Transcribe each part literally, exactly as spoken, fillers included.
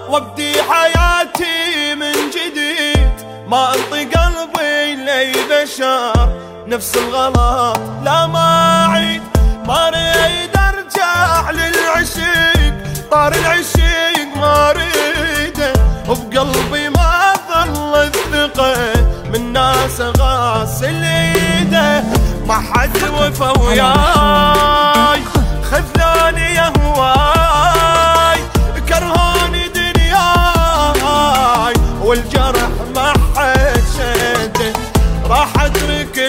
وابدي حياتي من جديد. ما انطي قلبي لي بشر نفس الغلط لا ما اعيد. ما اريد ارجع للعشيق، طار العشيق ما اريده، وبقلبي ما ظل الثقة من ناس غاسل ايده. ما حد وفا وياي، خذاني يا هواي، كرهوني دنياي، والجرح ما حشده. راح اترك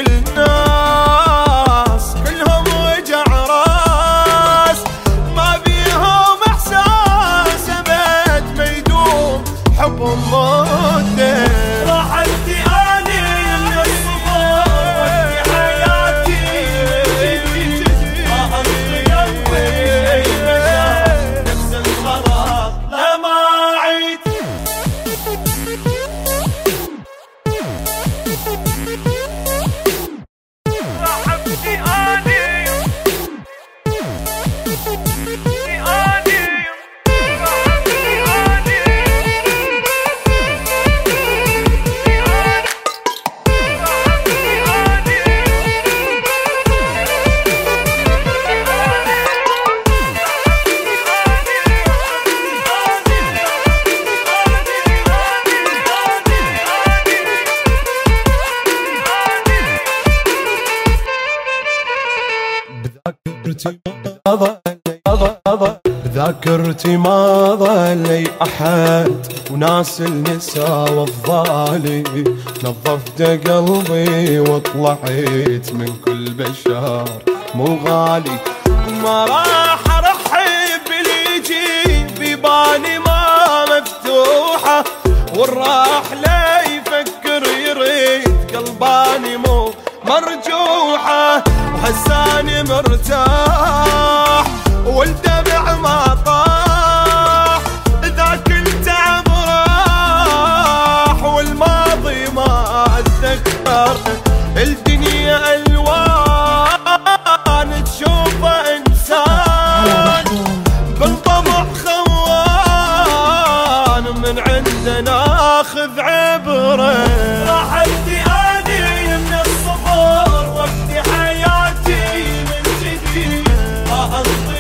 الناس كلهم وجع راس، ما بيهم احساس ابد ما يدوم حبهم مده. راح ادي اني من الصبر وادي حياتي من جديد. ما انطي قلبي اي بشر نفس الغلط لا ما اعيد. بذاكرتي ما ظلي أحد، وناس النساء والظالي. نظفت قلبي وطلعت من كل بشر مو غالي. ما راح ارحب باللي يجي ببالي ما مفتوحة، والراح لا يفكر يريد قلباني مو مرجوحة. وهساني مرتاح والدمع ما طاح، ذاك التعب راح والماضي ما اتذكر. الدنيا الوان تشوفه انسان بالطبع خوان، من عندنا اخذ عبره. راح ادي اني من الصبر وابدي حياتي من جديد. ما انطي